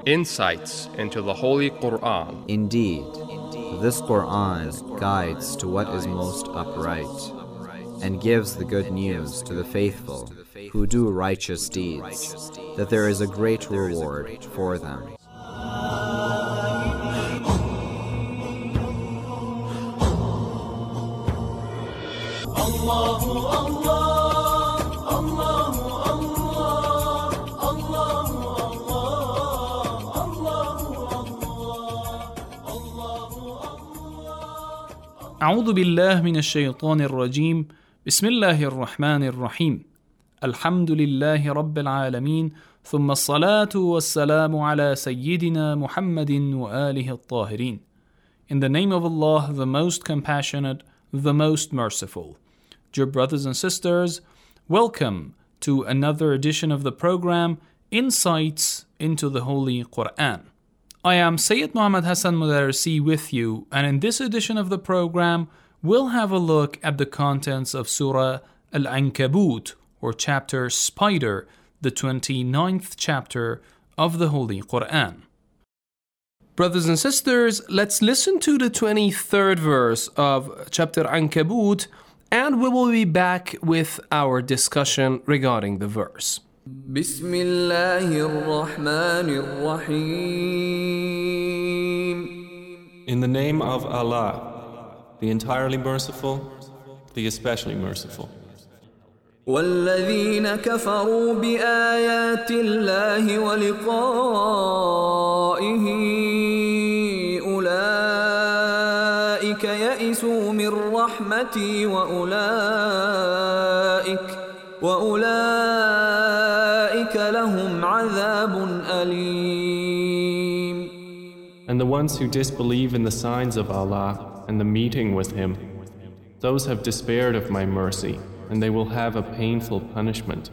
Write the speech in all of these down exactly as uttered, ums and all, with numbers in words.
Insights into the Holy Quran. Indeed, this Quran guides to what is most upright and gives the good news to the faithful who do righteous deeds, that there is a great reward for them. أعوذ بالله من الشيطان الرجيم بسم الله الرحمن الرحيم الحمد لله رب العالمين ثم الصلاة والسلام على سيدنا محمد وآله الطاهرين. In the name of Allah, the most compassionate, the most merciful. Dear brothers and sisters, welcome to another edition of the program Insights into the Holy Quran. I am Sayyid Muhammad Hassan Mudarisi with you, and in this edition of the program, we'll have a look at the contents of Surah Al-Ankabut, or chapter Spider, the twenty-ninth chapter of the Holy Quran. Brothers and sisters, let's listen to the twenty-third verse of chapter Ankabut, and we will be back with our discussion regarding the verse. بسم الله الرحمن الرحيم. In the name of Allah, the entirely merciful, the especially merciful. والذين كفروا بآيات الله ولقائه أولئك يئسوا من رحمتي وأولئك وأولئك لهم عذاب أليم. And the ones who disbelieve in the signs of Allah and the meeting with Him, those have despaired of my mercy, and they will have a painful punishment.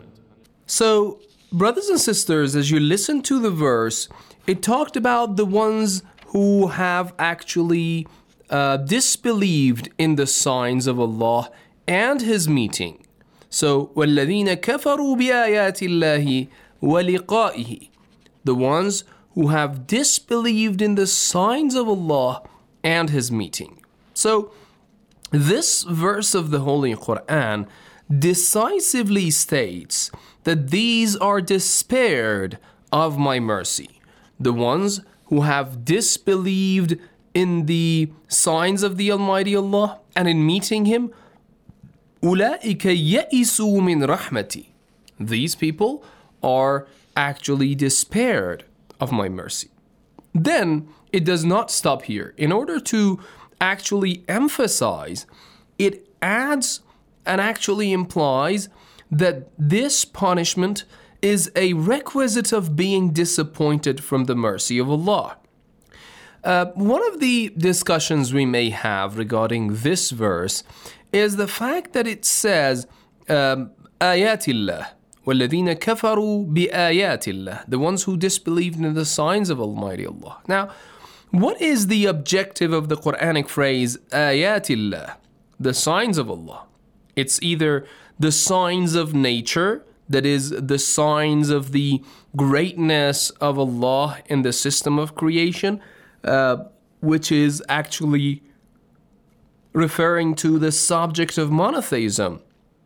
So, brothers and sisters, as you listen to the verse, it talked about the ones who have actually uh, disbelieved in the signs of Allah and His meeting. So, وَالَّذِينَ كَفَرُوا بِآيَاتِ اللَّهِ وَلِقَائِهِ, the ones who have disbelieved in the signs of Allah and His meeting. So, this verse of the Holy Quran decisively states that these are despaired of my mercy. The ones who have disbelieved in the signs of the Almighty Allah and in meeting Him, أُولَئِكَ يَئِسُوا مِنْ رَحْمَتِي. These people are actually despaired of my mercy. Then, it does not stop here. In order to actually emphasize, it adds and actually implies that this punishment is a requisite of being disappointed from the mercy of Allah. Uh, one of the discussions we may have regarding this verse is the fact that it says um, آيات الله وَالَّذِينَ كَفَرُوا بِآيَاتِ اللَّهِ, the ones who disbelieved in the signs of Almighty Allah. Now, what is the objective of the Quranic phrase آيات الله, the signs of Allah? It's either the signs of nature, that is, the signs of the greatness of Allah in the system of creation, uh, which is actually referring to the subject of monotheism.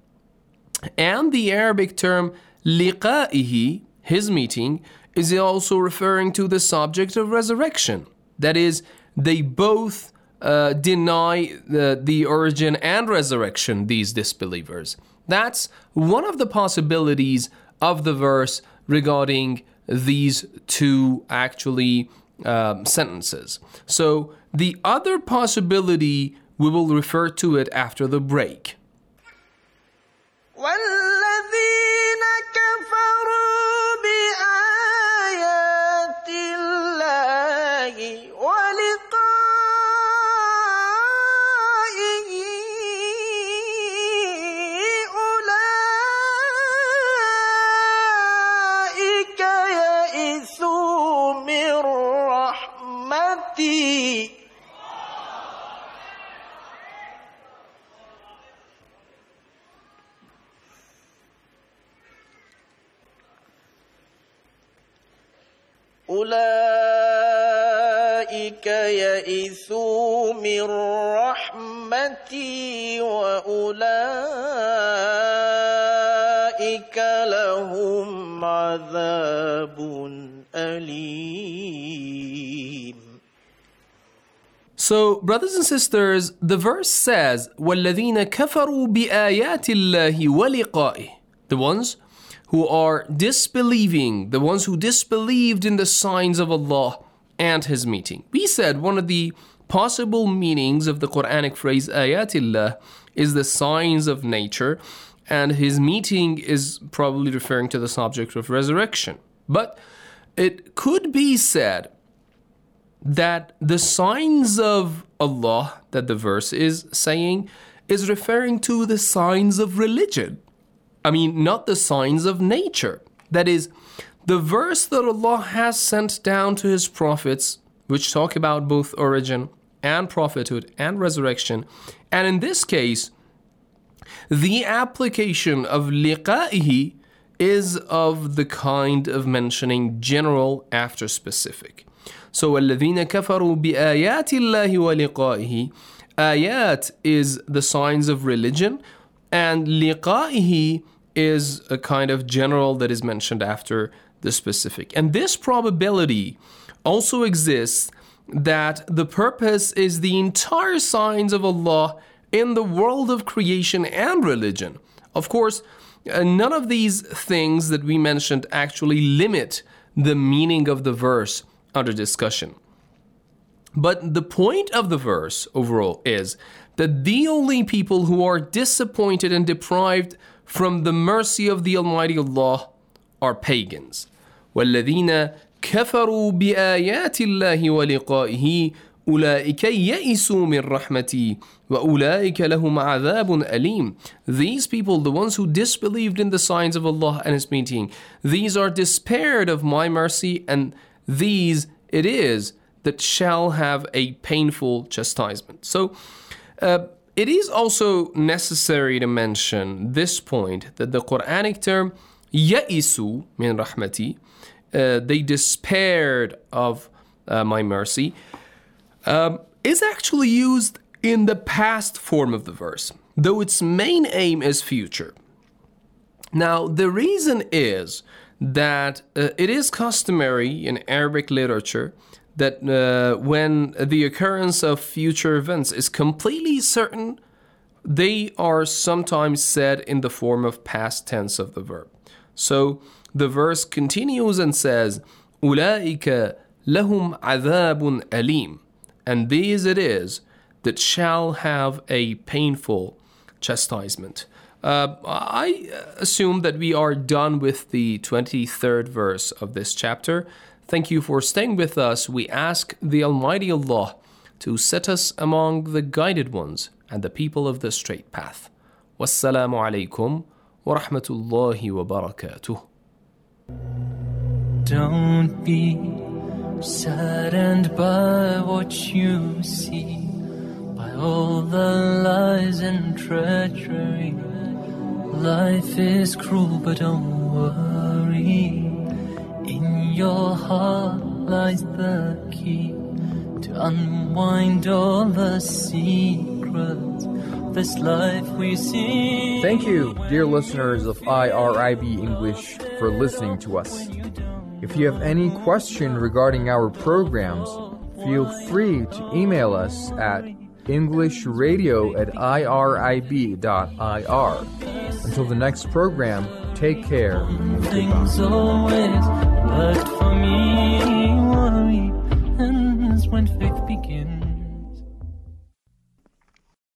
And the Arabic term liqa'ihi, his meeting, is also referring to the subject of resurrection. That is, they both uh, deny the, the origin and resurrection, these disbelievers. That's one of the possibilities of the verse regarding these two actually um, sentences. So the other possibility, we will refer to it after the break. وَالَّذِينَ كَفَرُوا بِآيَاتِ اللَّهِ وَلِقَائِهِ أُولَئِكَ يَئِسُوا مِنْ رَحْمَتِي. أولئك يئسوا من رحمتي وأولئك لهم عذاب أليم. So, brothers and sisters, the verse says, وَالَّذِينَ كَفَرُوا بِآيَاتِ اللَّهِ وَلِقَائِهِ. The ones who are disbelieving, the ones who disbelieved in the signs of Allah and His meeting. We said one of the possible meanings of the Quranic phrase ayatillah is the signs of nature, and His meeting is probably referring to the subject of resurrection. But it could be said that the signs of Allah that the verse is saying is referring to the signs of religion. I mean, not the signs of nature. That is, the verse that Allah has sent down to His prophets, which talk about both origin and prophethood and resurrection. And in this case, the application of liqa'ihi is of the kind of mentioning general after specific. So, وَالَّذِينَ كَفَرُوا بِآيَاتِ اللَّهِ وَلِقَائِهِ. Ayat is the signs of religion, and liqa'ihi is a kind of general that is mentioned after the specific. And this probability also exists that the purpose is the entire signs of Allah in the world of creation and religion. Of course, none of these things that we mentioned actually limit the meaning of the verse under discussion. But the point of the verse overall is that the only people who are disappointed and deprived from the mercy of the Almighty Allah are pagans. وَالَّذِينَ كَفَرُوا بِآيَاتِ اللَّهِ وَلِقَائِهِ أُولَئِكَ يَئِسُوا مِنْ رَحْمَتِي وَأُولَئِكَ لَهُمْ عَذَابٌ أَلِيمٌ. These people, the ones who disbelieved in the signs of Allah and His meeting, these are despaired of my mercy, and these it is that shall have a painful chastisement. So, uh, it is also necessary to mention this point, that the Quranic term يَئِسُوا مِنْ رَحْمَتِي, uh, they despaired of uh, my mercy, um, is actually used in the past form of the verse, though its main aim is future. Now, the reason is that uh, it is customary in Arabic literature that uh, when the occurrence of future events is completely certain, they are sometimes said in the form of past tense of the verb. So the verse continues and says, أُولَئِكَ لَهُمْ عَذَابٌ أَلِيمٌ. And these it is that shall have a painful chastisement. Uh, I assume that we are done with the twenty-third verse of this chapter. Thank you for staying with us. We ask the Almighty Allah to set us among the guided ones and the people of the straight path. Wassalamu alaikum wa rahmatullahi wa barakatuh. Don't be saddened by what you see, by all the lies and treachery. Life is cruel, but don't worry. In your heart lies the key to unwind all the secrets of this life we see. Thank you, dear listeners of I R I B English, for listening to us. If you have any question regarding our programs, feel free to email us at englishradio at irib dot I R. Until the next program, take care and Things goodbye. always worked for me. Worry ends when faith begins.